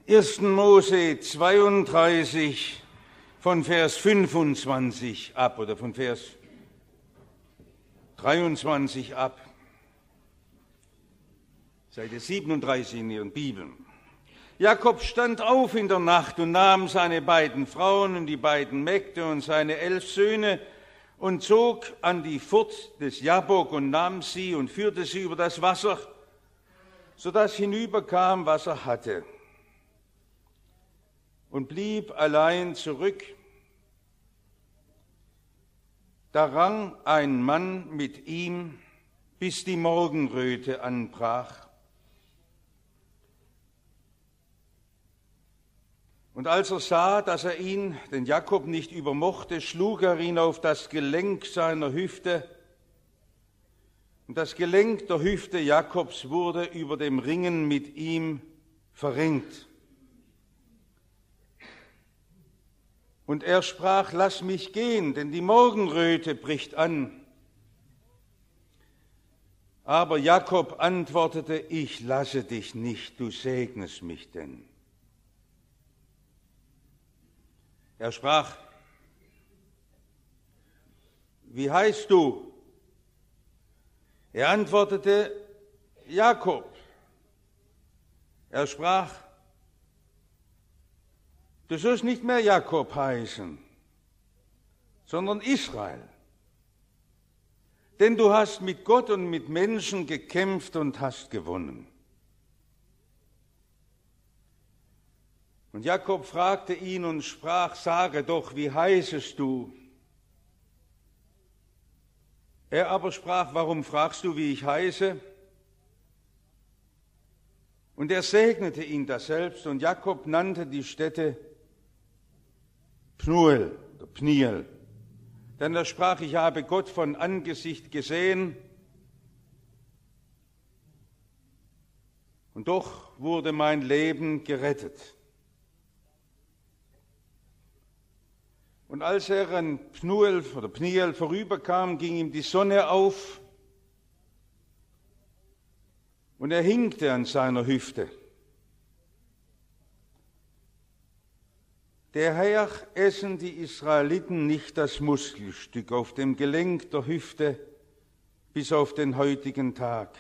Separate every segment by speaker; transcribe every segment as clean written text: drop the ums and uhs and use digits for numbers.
Speaker 1: 1. Mose 32 von Vers 25 ab oder von Vers 23 ab. Seite 37 in Ihren Bibeln. Jakob stand auf in der Nacht und nahm seine beiden Frauen und die beiden Mägde und seine 11 Söhne und zog an die Furt des Jabbok und nahm sie und führte sie über das Wasser, sodass hinüberkam, was er hatte, und blieb allein zurück. Da rang ein Mann mit ihm, bis die Morgenröte anbrach. Und als er sah, dass er ihn, den Jakob, nicht übermochte, schlug er ihn auf das Gelenk seiner Hüfte. Und das Gelenk der Hüfte Jakobs wurde über dem Ringen mit ihm verrenkt. Und er sprach: Lass mich gehen, denn die Morgenröte bricht an. Aber Jakob antwortete: Ich lasse dich nicht, du segnest mich denn. Er sprach: Wie heißt du? Er antwortete: Jakob. Er sprach: Du sollst nicht mehr Jakob heißen, sondern Israel. Denn du hast mit Gott und mit Menschen gekämpft und hast gewonnen. Und Jakob fragte ihn und sprach: Sage doch, wie heißest du? Er aber sprach: Warum fragst du, wie ich heiße? Und er segnete ihn daselbst, und Jakob nannte die Stätte Pnuel oder Pniel. Denn er sprach: Ich habe Gott von Angesicht gesehen, und doch wurde mein Leben gerettet. Und als er an Pnuel oder Pniel vorüberkam, ging ihm die Sonne auf und er hinkte an seiner Hüfte. Daher essen die Israeliten nicht das Muskelstück auf dem Gelenk der Hüfte bis auf den heutigen Tag,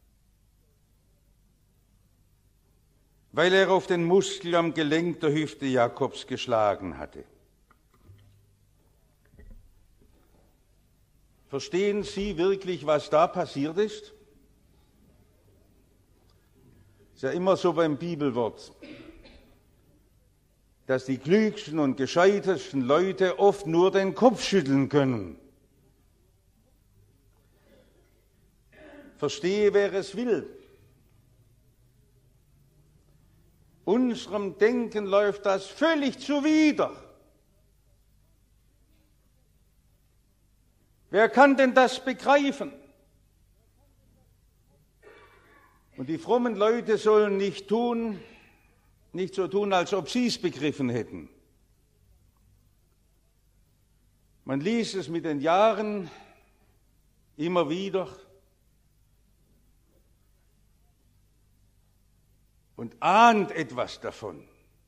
Speaker 1: weil er auf den Muskel am Gelenk der Hüfte Jakobs geschlagen hatte. Verstehen Sie wirklich, was da passiert ist? Ist ja immer so beim Bibelwort, dass die klügsten und gescheitesten Leute oft nur den Kopf schütteln können. Verstehe, wer es will. Unserem Denken läuft das völlig zuwider. Wer kann denn das begreifen? Und die frommen Leute sollen nicht so tun, als ob sie es begriffen hätten. Man liest es mit den Jahren immer wieder und ahnt etwas davon.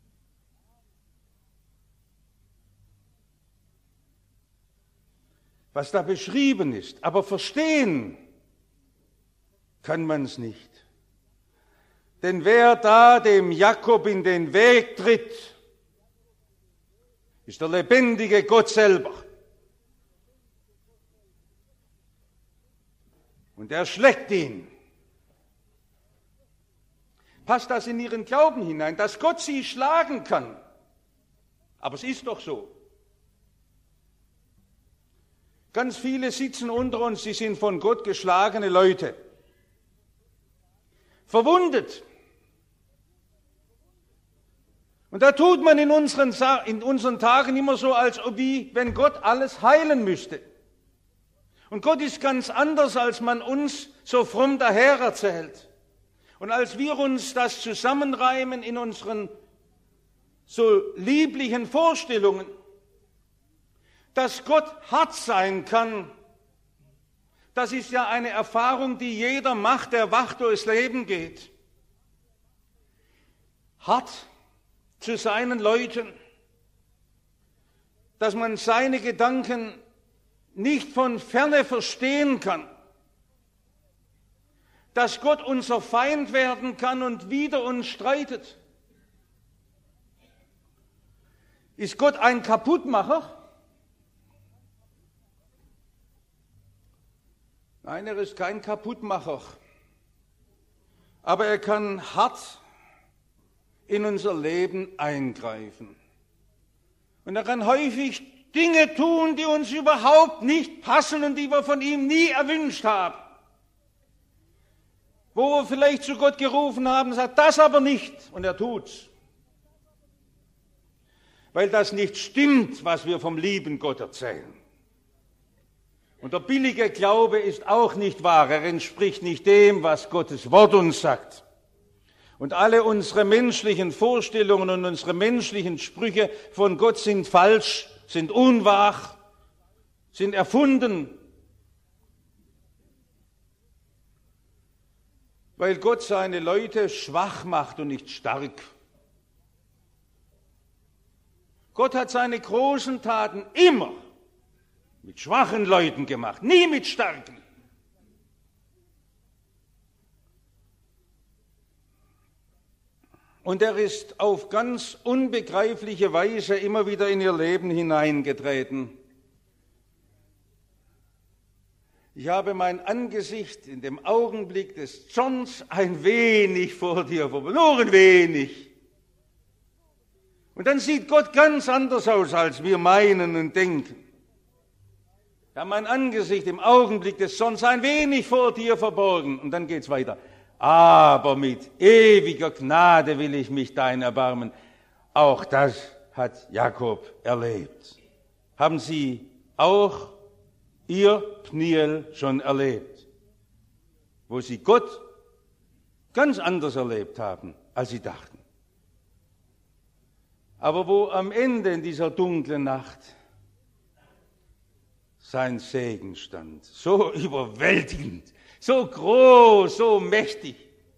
Speaker 1: Was da beschrieben ist, aber verstehen kann man es nicht. Denn wer da dem Jakob in den Weg tritt, ist der lebendige Gott selber. Und er schlägt ihn. Passt das in Ihren Glauben hinein, dass Gott Sie schlagen kann? Aber es ist doch so. Ganz viele sitzen unter uns, sie sind von Gott geschlagene Leute. Verwundet. Und da tut man in unseren Tagen immer so, als ob wenn Gott alles heilen müsste. Und Gott ist ganz anders, als man uns so fromm daher erzählt. Und als wir uns das zusammenreimen in unseren so lieblichen Vorstellungen, dass Gott hart sein kann, das ist ja eine Erfahrung, die jeder macht, der wach durchs Leben geht. Hart zu seinen Leuten, dass man seine Gedanken nicht von ferne verstehen kann, dass Gott unser Feind werden kann und wider uns streitet. Ist Gott ein Kaputtmacher? Nein, er ist kein Kaputtmacher. Aber er kann hart in unser Leben eingreifen. Und er kann häufig Dinge tun, die uns überhaupt nicht passen und die wir von ihm nie erwünscht haben. Wo wir vielleicht zu Gott gerufen haben, sagt, das aber nicht, und er tut's. Weil das nicht stimmt, was wir vom lieben Gott erzählen. Und der billige Glaube ist auch nicht wahr, er entspricht nicht dem, was Gottes Wort uns sagt. Und alle unsere menschlichen Vorstellungen und unsere menschlichen Sprüche von Gott sind falsch, sind unwahr, sind erfunden. Weil Gott seine Leute schwach macht und nicht stark. Gott hat seine großen Taten immer mit schwachen Leuten gemacht, nie mit starken. Und er ist auf ganz unbegreifliche Weise immer wieder in ihr Leben hineingetreten. Ich habe mein Angesicht in dem Augenblick des Zorns ein wenig vor dir verborgen, nur ein wenig. Und dann sieht Gott ganz anders aus, als wir meinen und denken. Ich habe mein Angesicht im Augenblick des Zorns ein wenig vor dir verborgen. Und dann geht's weiter. Aber mit ewiger Gnade will ich mich dein erbarmen. Auch das hat Jakob erlebt. Haben Sie auch Ihr Pniel schon erlebt, wo Sie Gott ganz anders erlebt haben, als Sie dachten. Aber wo am Ende in dieser dunklen Nacht sein Segen stand, so überwältigend, so groß, so mächtig.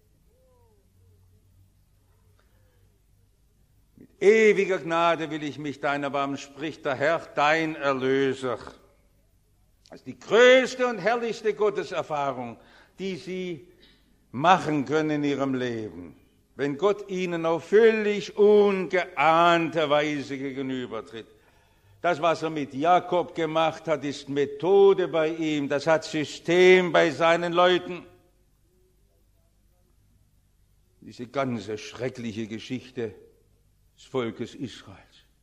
Speaker 1: Mit ewiger Gnade will ich mich dein erbarmen, spricht der Herr, dein Erlöser. Das ist die größte und herrlichste Gotteserfahrung, die Sie machen können in Ihrem Leben, wenn Gott Ihnen auf völlig ungeahnte Weise gegenübertritt. Das, was er mit Jakob gemacht hat, ist Methode bei ihm, das hat System bei seinen Leuten. Diese ganze schreckliche Geschichte des Volkes Israels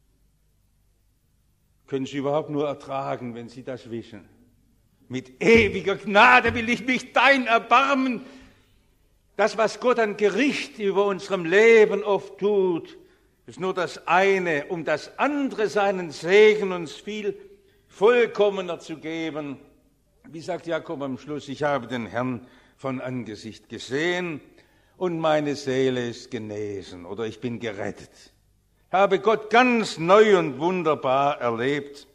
Speaker 1: können Sie überhaupt nur ertragen, wenn Sie das wissen. Mit ewiger Gnade will ich mich dein erbarmen. Das, was Gott an Gericht über unserem Leben oft tut, ist nur das eine, um das andere seinen Segen uns viel vollkommener zu geben. Wie sagt Jakob am Schluss, ich habe den Herrn von Angesicht gesehen und meine Seele ist genesen oder ich bin gerettet. Ich habe Gott ganz neu und wunderbar erlebt.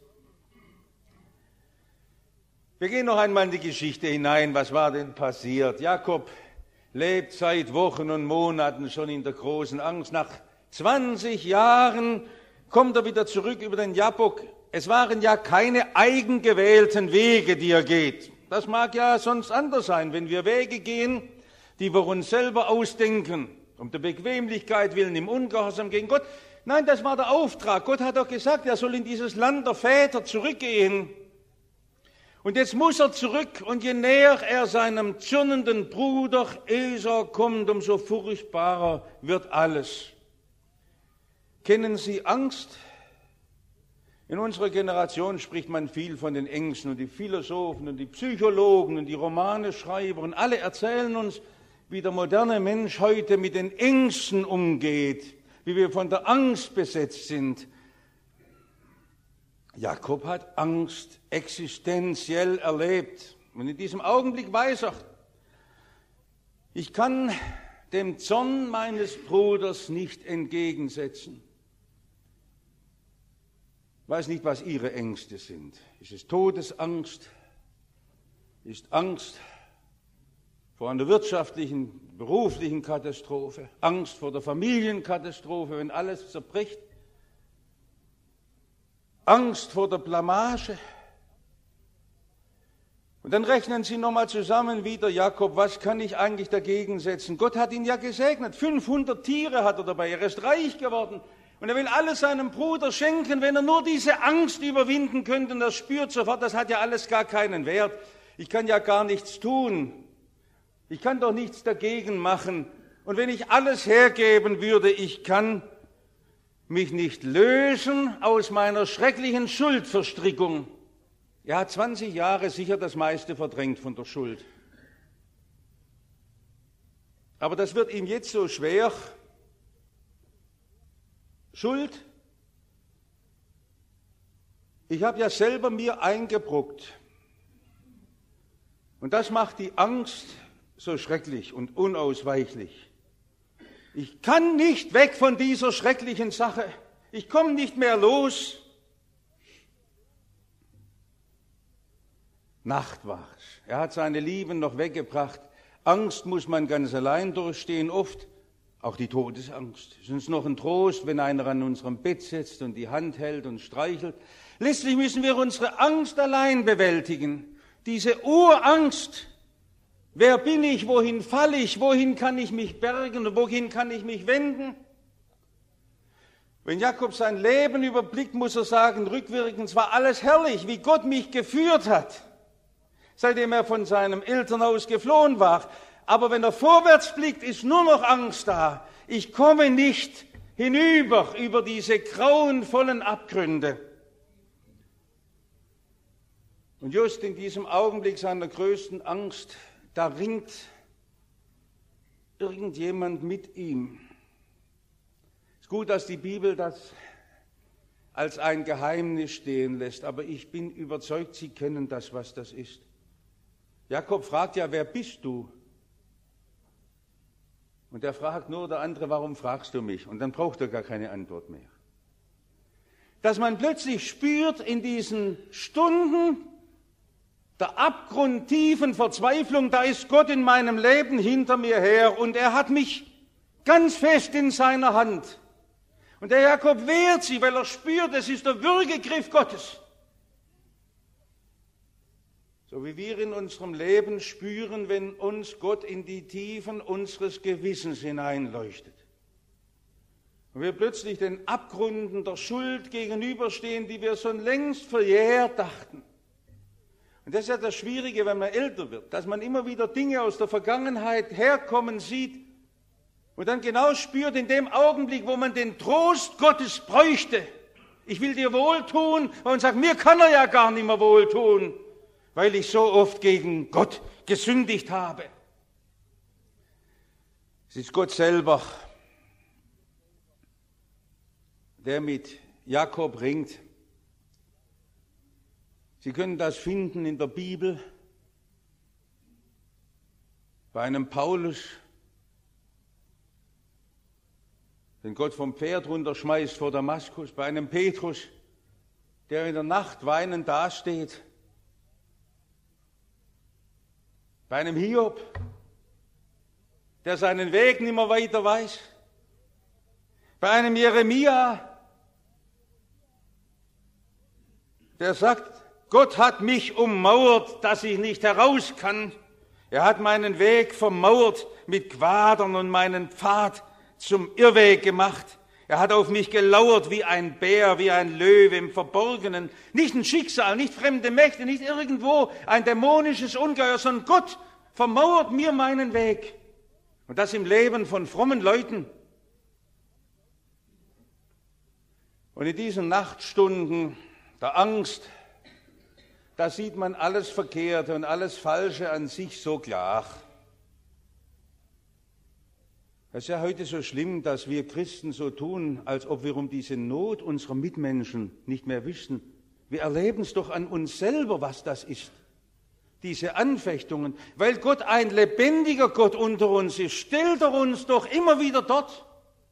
Speaker 1: Wir gehen noch einmal in die Geschichte hinein. Was war denn passiert? Jakob lebt seit Wochen und Monaten schon in der großen Angst. Nach 20 Jahren kommt er wieder zurück über den Jabbok. Es waren ja keine eigengewählten Wege, die er geht. Das mag ja sonst anders sein, wenn wir Wege gehen, die wir uns selber ausdenken, um der Bequemlichkeit willen im Ungehorsam gegen Gott. Nein, das war der Auftrag. Gott hat doch gesagt, er soll in dieses Land der Väter zurückgehen. Und jetzt muss er zurück, und je näher er seinem zürnenden Bruder Esau kommt, umso furchtbarer wird alles. Kennen Sie Angst? In unserer Generation spricht man viel von den Ängsten, und die Philosophen und die Psychologen und die Romaneschreiber und alle erzählen uns, wie der moderne Mensch heute mit den Ängsten umgeht, wie wir von der Angst besetzt sind. Jakob hat Angst existenziell erlebt. Und in diesem Augenblick weiß er, ich kann dem Zorn meines Bruders nicht entgegensetzen. Ich weiß nicht, was Ihre Ängste sind. Ist es Todesangst? Ist Angst vor einer wirtschaftlichen, beruflichen Katastrophe, Angst vor der Familienkatastrophe, wenn alles zerbricht, Angst vor der Blamage. Und dann rechnen Sie nochmal zusammen wieder, Jakob, was kann ich eigentlich dagegen setzen? Gott hat ihn ja gesegnet, 500 Tiere hat er dabei, er ist reich geworden. Und er will alles seinem Bruder schenken, wenn er nur diese Angst überwinden könnte. Und er spürt sofort, das hat ja alles gar keinen Wert. Ich kann ja gar nichts tun. Ich kann doch nichts dagegen machen. Und wenn ich alles hergeben würde, ich kann mich nicht lösen aus meiner schrecklichen Schuldverstrickung. Er hat 20 Jahre sicher das meiste verdrängt von der Schuld. Aber das wird ihm jetzt so schwer. Schuld? Ich habe ja selber mir eingebrockt. Und das macht die Angst so schrecklich und unausweichlich. Ich kann nicht weg von dieser schrecklichen Sache. Ich komme nicht mehr los. Nacht war's. Er hat seine Lieben noch weggebracht. Angst muss man ganz allein durchstehen, oft auch die Todesangst. Es ist uns noch ein Trost, wenn einer an unserem Bett sitzt und die Hand hält und streichelt. Letztlich müssen wir unsere Angst allein bewältigen. Diese Urangst. Wer bin ich? Wohin falle ich? Wohin kann ich mich bergen? Und wohin kann ich mich wenden? Wenn Jakob sein Leben überblickt, muss er sagen, rückwirkend, es war alles herrlich, wie Gott mich geführt hat, seitdem er von seinem Elternhaus geflohen war. Aber wenn er vorwärts blickt, ist nur noch Angst da. Ich komme nicht hinüber über diese grauenvollen Abgründe. Und just in diesem Augenblick seiner größten Angst, da ringt irgendjemand mit ihm. Es ist gut, dass die Bibel das als ein Geheimnis stehen lässt, aber ich bin überzeugt, Sie kennen das, was das ist. Jakob fragt ja, wer bist du? Und er fragt nur der andere, warum fragst du mich? Und dann braucht er gar keine Antwort mehr. Dass man plötzlich spürt in diesen Stunden der abgrundtiefen Verzweiflung, da ist Gott in meinem Leben hinter mir her und er hat mich ganz fest in seiner Hand. Und der Jakob wehrt sich, weil er spürt, es ist der Würgegriff Gottes. So wie wir in unserem Leben spüren, wenn uns Gott in die Tiefen unseres Gewissens hineinleuchtet. Und wir plötzlich den Abgründen der Schuld gegenüberstehen, die wir schon längst verjährt dachten. Und das ist ja das Schwierige, wenn man älter wird, dass man immer wieder Dinge aus der Vergangenheit herkommen sieht und dann genau spürt, in dem Augenblick, wo man den Trost Gottes bräuchte, ich will dir wohltun, und man sagt, mir kann er ja gar nicht mehr wohltun, weil ich so oft gegen Gott gesündigt habe. Es ist Gott selber, der mit Jakob ringt. Sie können das finden in der Bibel, bei einem Paulus, den Gott vom Pferd runterschmeißt vor Damaskus, bei einem Petrus, der in der Nacht weinend dasteht, bei einem Hiob, der seinen Weg nicht mehr weiter weiß, bei einem Jeremia, der sagt, Gott hat mich ummauert, dass ich nicht heraus kann. Er hat meinen Weg vermauert mit Quadern und meinen Pfad zum Irrweg gemacht. Er hat auf mich gelauert wie ein Bär, wie ein Löwe im Verborgenen. Nicht ein Schicksal, nicht fremde Mächte, nicht irgendwo ein dämonisches Ungeheuer, sondern Gott vermauert mir meinen Weg. Und das im Leben von frommen Leuten. Und in diesen Nachtstunden der Angst, da sieht man alles Verkehrte und alles Falsche an sich so klar. Es ist ja heute so schlimm, dass wir Christen so tun, als ob wir um diese Not unserer Mitmenschen nicht mehr wissen. Wir erleben es doch an uns selber, was das ist. Diese Anfechtungen. Weil Gott ein lebendiger Gott unter uns ist, stellt er uns doch immer wieder dort.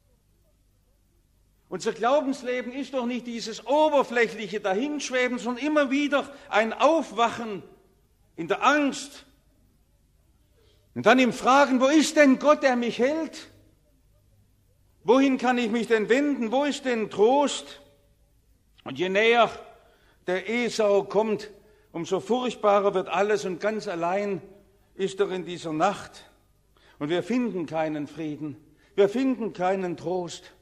Speaker 1: Unser Glaubensleben ist doch nicht dieses oberflächliche Dahinschweben, sondern immer wieder ein Aufwachen in der Angst Und dann ihm fragen, wo ist denn Gott, der mich hält? Wohin kann ich mich denn wenden? Wo ist denn Trost? Und je näher der Esau kommt, umso furchtbarer wird alles und ganz allein ist er in dieser Nacht. Und wir finden keinen Frieden, wir finden keinen Trost.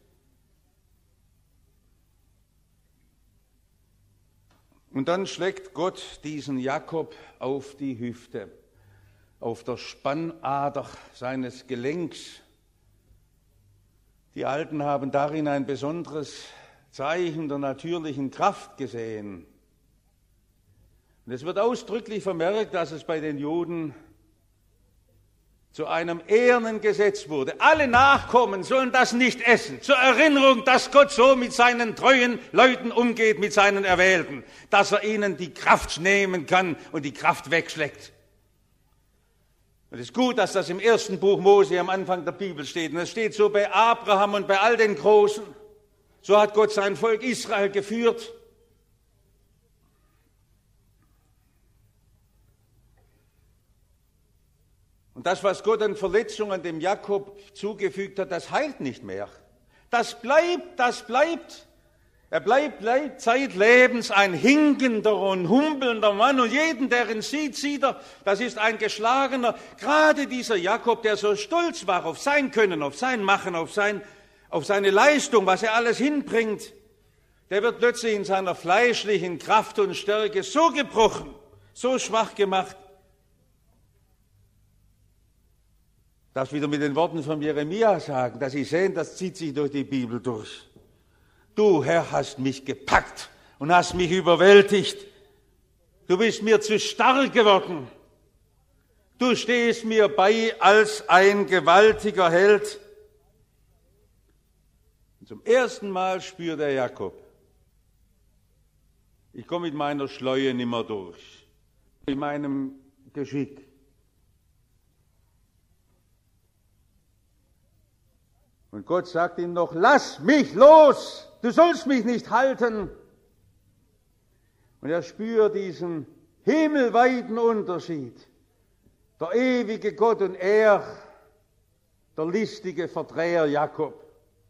Speaker 1: Und dann schlägt Gott diesen Jakob auf die Hüfte, auf der Spannader seines Gelenks. Die Alten haben darin ein besonderes Zeichen der natürlichen Kraft gesehen. Und es wird ausdrücklich vermerkt, dass es bei den Juden zu einem ehernen Gesetz wurde. Alle Nachkommen sollen das nicht essen. Zur Erinnerung, dass Gott so mit seinen treuen Leuten umgeht, mit seinen Erwählten, dass er ihnen die Kraft nehmen kann und die Kraft wegschlägt. Und es ist gut, dass das im ersten Buch Mose am Anfang der Bibel steht. Und es steht so bei Abraham und bei all den Großen. So hat Gott sein Volk Israel geführt. Und das, was Gott an Verletzungen dem Jakob zugefügt hat, das heilt nicht mehr. Das bleibt. Er bleibt zeitlebens ein hinkender und humpelnder Mann. Und jeden, der ihn sieht, sieht er, das ist ein Geschlagener. Gerade dieser Jakob, der so stolz war auf sein Können, auf sein Machen, auf seine Leistung, was er alles hinbringt, der wird plötzlich in seiner fleischlichen Kraft und Stärke so gebrochen, so schwach gemacht, darf wieder mit den Worten von Jeremia sagen, dass Sie sehen, das zieht sich durch die Bibel durch. Du, Herr, hast mich gepackt und hast mich überwältigt. Du bist mir zu stark geworden. Du stehst mir bei als ein gewaltiger Held. Und zum ersten Mal spürt der Jakob, ich komme mit meiner Schleue nimmer durch, mit meinem Geschick. Und Gott sagt ihm noch, lass mich los, du sollst mich nicht halten. Und er spürt diesen himmelweiten Unterschied. Der ewige Gott und er, der listige Verdreher Jakob.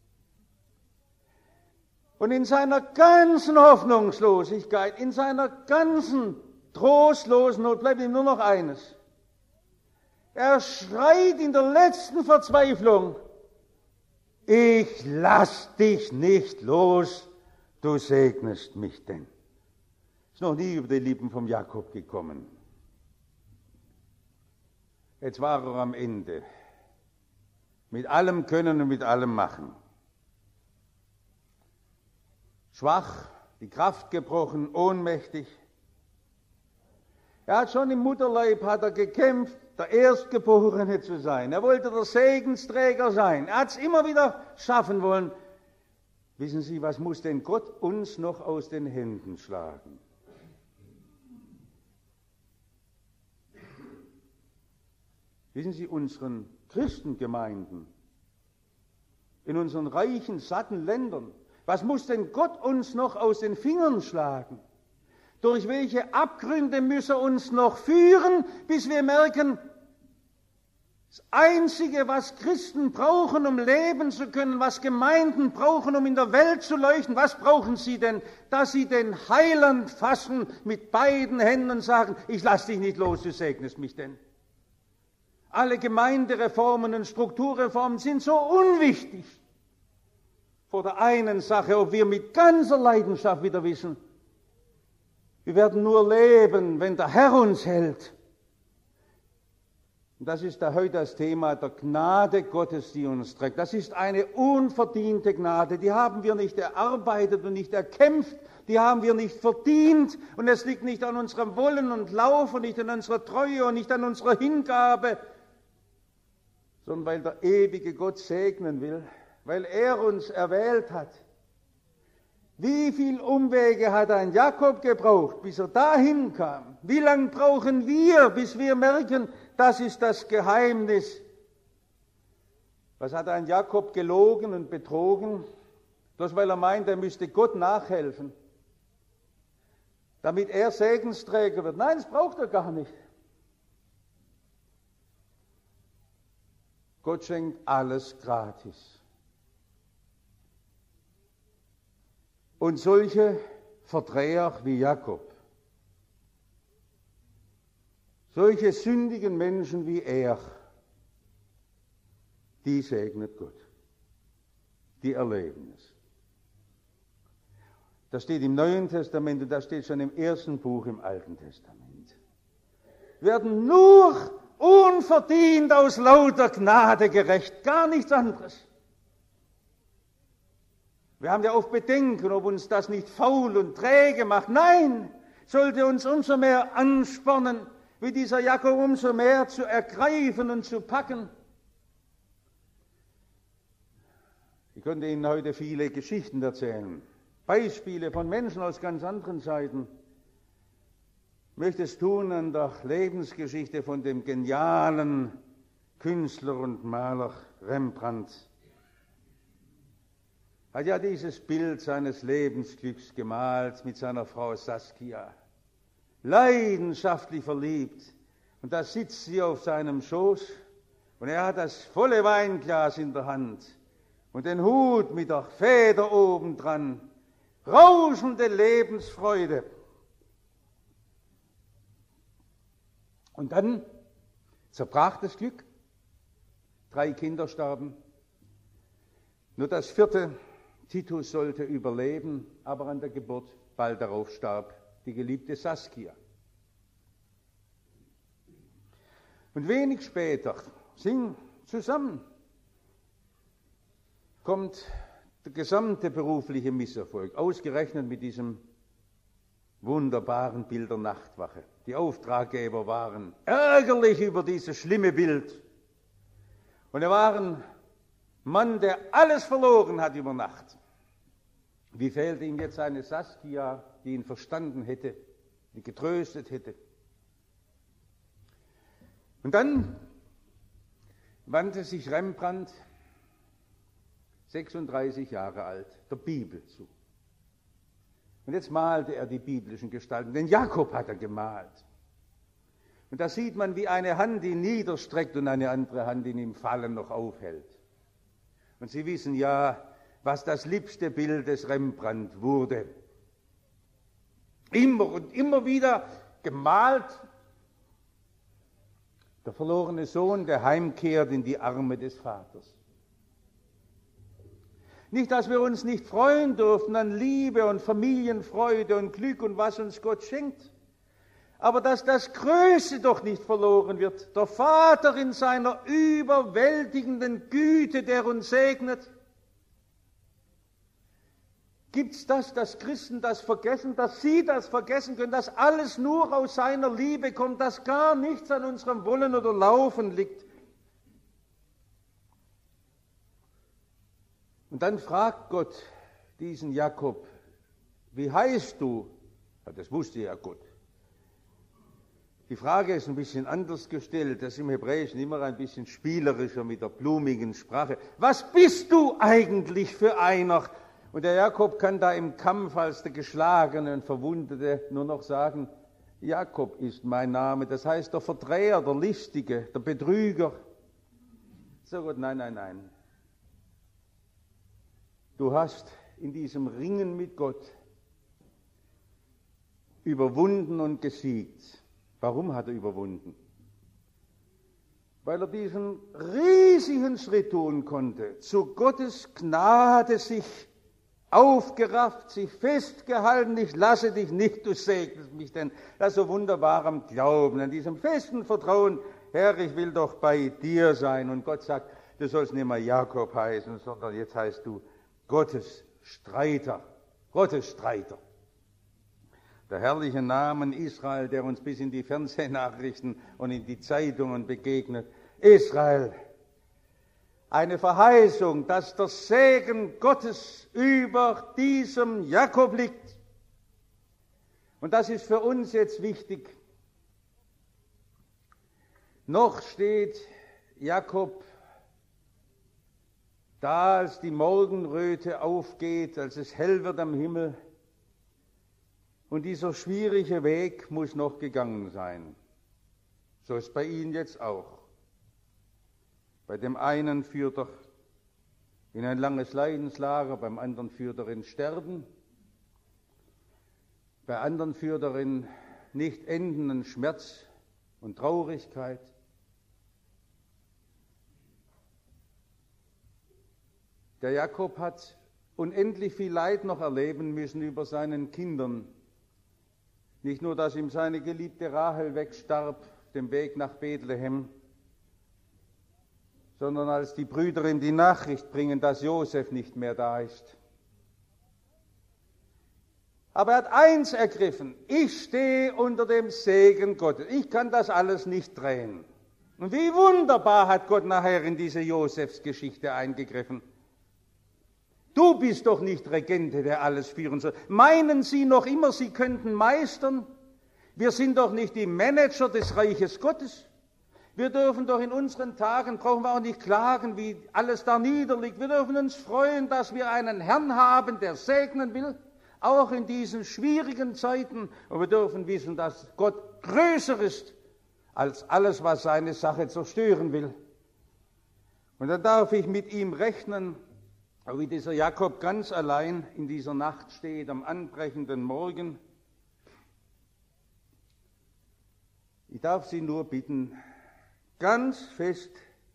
Speaker 1: Und in seiner ganzen Hoffnungslosigkeit, in seiner ganzen trostlosen Not bleibt ihm nur noch eines. Er schreit in der letzten Verzweiflung, ich lass dich nicht los, du segnest mich denn. Ist noch nie über die Lippen vom Jakob gekommen. Jetzt war er am Ende. Mit allem Können und mit allem Machen. Schwach, die Kraft gebrochen, ohnmächtig. Er hat schon im Mutterleib gekämpft, der Erstgeborene zu sein. Er wollte der Segensträger sein. Er hat es immer wieder schaffen wollen. Wissen Sie, was muss denn Gott uns noch aus den Händen schlagen? Wissen Sie, unseren Christengemeinden, in unseren reichen, satten Ländern, was muss denn Gott uns noch aus den Fingern schlagen? Durch welche Abgründe muss er uns noch führen, bis wir merken, das Einzige, was Christen brauchen, um leben zu können, was Gemeinden brauchen, um in der Welt zu leuchten, was brauchen sie denn? Dass sie den Heiland fassen mit beiden Händen und sagen, ich lass dich nicht los, du segnest mich denn. Alle Gemeindereformen und Strukturreformen sind so unwichtig vor der einen Sache, ob wir mit ganzer Leidenschaft wieder wissen, wir werden nur leben, wenn der Herr uns hält. Und das ist heute das Thema der Gnade Gottes, die uns trägt. Das ist eine unverdiente Gnade, die haben wir nicht erarbeitet und nicht erkämpft, die haben wir nicht verdient und es liegt nicht an unserem Wollen und Lauf und nicht an unserer Treue und nicht an unserer Hingabe, sondern weil der ewige Gott segnen will, weil er uns erwählt hat. Wie viel Umwege hat ein Jakob gebraucht, bis er dahin kam? Wie lange brauchen wir, bis wir merken, das ist das Geheimnis? Was hat ein Jakob gelogen und betrogen? Bloß weil er meint, er müsste Gott nachhelfen, damit er Segensträger wird. Nein, das braucht er gar nicht. Gott schenkt alles gratis. Und solche Verdreher wie Jakob, solche sündigen Menschen wie er, die segnet Gott. Die erleben es. Das steht im Neuen Testament und das steht schon im ersten Buch im Alten Testament. Werden nur unverdient aus lauter Gnade gerecht, gar nichts anderes. Wir haben ja oft Bedenken, ob uns das nicht faul und träge macht. Nein, sollte uns umso mehr anspornen, wie dieser Jakob, umso mehr zu ergreifen und zu packen. Ich könnte Ihnen heute viele Geschichten erzählen, Beispiele von Menschen aus ganz anderen Seiten. Ich möchte es tun an der Lebensgeschichte von dem genialen Künstler und Maler Rembrandt. Hat ja dieses Bild seines Lebensglücks gemalt mit seiner Frau Saskia. Leidenschaftlich verliebt. Und da sitzt sie auf seinem Schoß und er hat das volle Weinglas in der Hand und den Hut mit der Feder obendran. Rauschende Lebensfreude. Und dann zerbrach das Glück. 3 Kinder starben. Nur das 4., Titus, sollte überleben, aber an der Geburt bald darauf starb die geliebte Saskia. Und wenig später, zusammen, kommt der gesamte berufliche Misserfolg, ausgerechnet mit diesem wunderbaren Bild der Nachtwache. Die Auftraggeber waren ärgerlich über dieses schlimme Bild. Und er war ein Mann, der alles verloren hat über Nacht. Wie fehlte ihm jetzt eine Saskia, die ihn verstanden hätte, die getröstet hätte. Und dann wandte sich Rembrandt, 36 Jahre alt, der Bibel zu. Und jetzt malte er die biblischen Gestalten. Den Jakob hat er gemalt. Und da sieht man, wie eine Hand ihn niederstreckt und eine andere Hand ihn im Fallen noch aufhält. Und Sie wissen ja, was das liebste Bild des Rembrandt wurde. Immer und immer wieder gemalt. Der verlorene Sohn, der heimkehrt in die Arme des Vaters. Nicht, dass wir uns nicht freuen dürfen an Liebe und Familienfreude und Glück und was uns Gott schenkt. Aber dass das Größte doch nicht verloren wird. Der Vater in seiner überwältigenden Güte, der uns segnet. Gibt es das, dass Christen das vergessen, dass sie das vergessen können, dass alles nur aus seiner Liebe kommt, dass gar nichts an unserem Wollen oder Laufen liegt? Und dann fragt Gott diesen Jakob, wie heißt du? Ja, das wusste ja Gott. Die Frage ist ein bisschen anders gestellt, das ist im Hebräischen immer ein bisschen spielerischer mit der blumigen Sprache. Was bist du eigentlich für einer? Und der Jakob kann da im Kampf als der Geschlagene und Verwundete nur noch sagen, Jakob ist mein Name, das heißt der Verdreher, der Listige, der Betrüger. So Gott, nein. Du hast in diesem Ringen mit Gott überwunden und gesiegt. Warum hat er überwunden? Weil er diesen riesigen Schritt tun konnte, zu Gottes Gnade sich aufgerafft, sich festgehalten, ich lasse dich nicht, du segnest mich, denn das ist so wunderbar am Glauben, an diesem festen Vertrauen, Herr, ich will doch bei dir sein. Und Gott sagt, du sollst nicht mehr Jakob heißen, sondern jetzt heißt du Gottes Streiter, Gottes Streiter. Der herrliche Name Israel, der uns bis in die Fernsehnachrichten und in die Zeitungen begegnet. Israel, eine Verheißung, dass der Segen Gottes über diesem Jakob liegt. Und das ist für uns jetzt wichtig. Noch steht Jakob da, als die Morgenröte aufgeht, als es hell wird am Himmel. Und dieser schwierige Weg muss noch gegangen sein. So ist bei Ihnen jetzt auch. Bei dem einen führt er in ein langes Leidenslager, beim anderen führt er ins Sterben, bei anderen führt er in nicht endenden Schmerz und Traurigkeit. Der Jakob hat unendlich viel Leid noch erleben müssen über seinen Kindern. Nicht nur, dass ihm seine geliebte Rahel wegstarb, auf dem Weg nach Bethlehem, sondern als die Brüder ihm die Nachricht bringen, dass Josef nicht mehr da ist. Aber er hat eins ergriffen: Ich stehe unter dem Segen Gottes. Ich kann das alles nicht drehen. Und wie wunderbar hat Gott nachher in diese Josefsgeschichte eingegriffen. Du bist doch nicht Regente, der alles führen soll. Meinen Sie noch immer, Sie könnten meistern? Wir sind doch nicht die Manager des Reiches Gottes. Wir dürfen doch in unseren Tagen, brauchen wir auch nicht klagen, wie alles da niederliegt. Wir dürfen uns freuen, dass wir einen Herrn haben, der segnen will, auch in diesen schwierigen Zeiten. Und wir dürfen wissen, dass Gott größer ist als alles, was seine Sache zerstören will. Und dann darf ich mit ihm rechnen, wie dieser Jakob ganz allein in dieser Nacht steht, am anbrechenden Morgen. Ich darf Sie nur bitten, ganz fest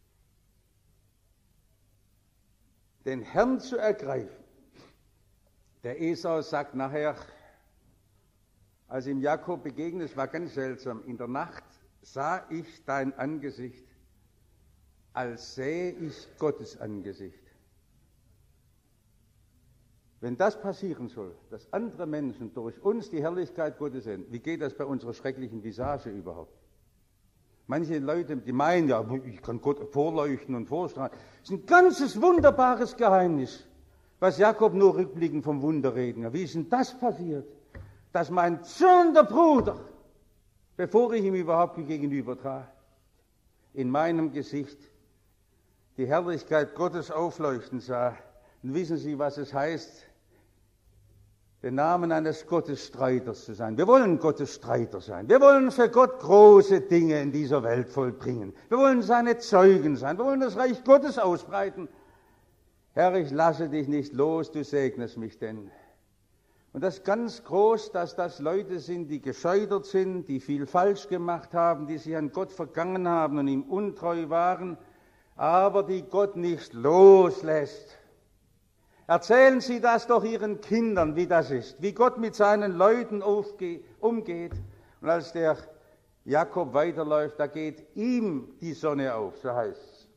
Speaker 1: den Herrn zu ergreifen. Der Esau sagt nachher, als ihm Jakob begegnet, es war ganz seltsam, in der Nacht sah ich dein Angesicht, als sähe ich Gottes Angesicht. Wenn das passieren soll, dass andere Menschen durch uns die Herrlichkeit Gottes sehen, wie geht das bei unserer schrecklichen Visage überhaupt? Manche Leute, die meinen, ja, ich kann Gott vorleuchten und vorstrahlen. Das ist ein ganzes wunderbares Geheimnis, was Jakob nur rückblickend vom Wunder reden. Wie ist denn das passiert? Dass mein zornender Bruder, bevor ich ihm überhaupt gegenüber trat, in meinem Gesicht die Herrlichkeit Gottes aufleuchten sah. Und wissen Sie, was es heißt, den Namen eines Gottesstreiters zu sein? Wir wollen Gottesstreiter sein. Wir wollen für Gott große Dinge in dieser Welt vollbringen. Wir wollen seine Zeugen sein. Wir wollen das Reich Gottes ausbreiten. Herr, ich lasse dich nicht los, du segnest mich denn. Und das ist ganz groß, dass das Leute sind, die gescheitert sind, die viel falsch gemacht haben, die sich an Gott vergangen haben und ihm untreu waren, aber die Gott nicht loslässt. Erzählen Sie das doch Ihren Kindern, wie das ist, wie Gott mit seinen Leuten umgeht. Und als der Jakob weiterläuft, da geht ihm die Sonne auf, so heißt es.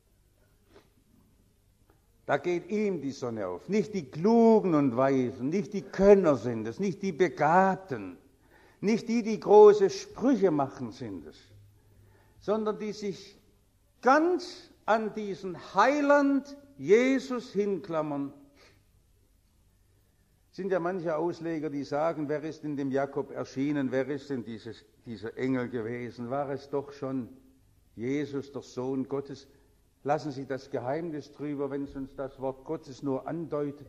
Speaker 1: Da geht ihm die Sonne auf. Nicht die Klugen und Weisen, nicht die Könner sind es, nicht die Begabten, nicht die, die große Sprüche machen sind es, sondern die sich ganz an diesen Heiland Jesus hinklammern. Es sind ja manche Ausleger, die sagen, wer ist in dem Jakob erschienen, wer ist denn dieser Engel gewesen? War es doch schon Jesus, der Sohn Gottes? Lassen Sie das Geheimnis drüber, wenn es uns das Wort Gottes nur andeutet.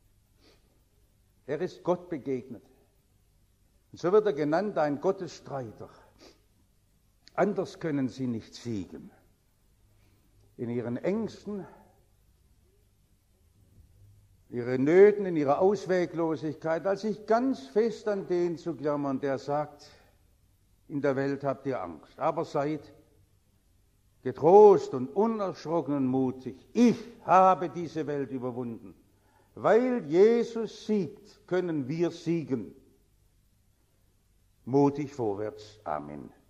Speaker 1: Er ist Gott begegnet. Und so wird er genannt, ein Gottesstreiter. Anders können Sie nicht siegen. In Ihren Ängsten, Ihre Nöten, in Ihrer Ausweglosigkeit, als sich ganz fest an den zu klammern, der sagt, in der Welt habt ihr Angst, aber seid getrost und unerschrocken und mutig. Ich habe diese Welt überwunden. Weil Jesus siegt, können wir siegen. Mutig vorwärts. Amen.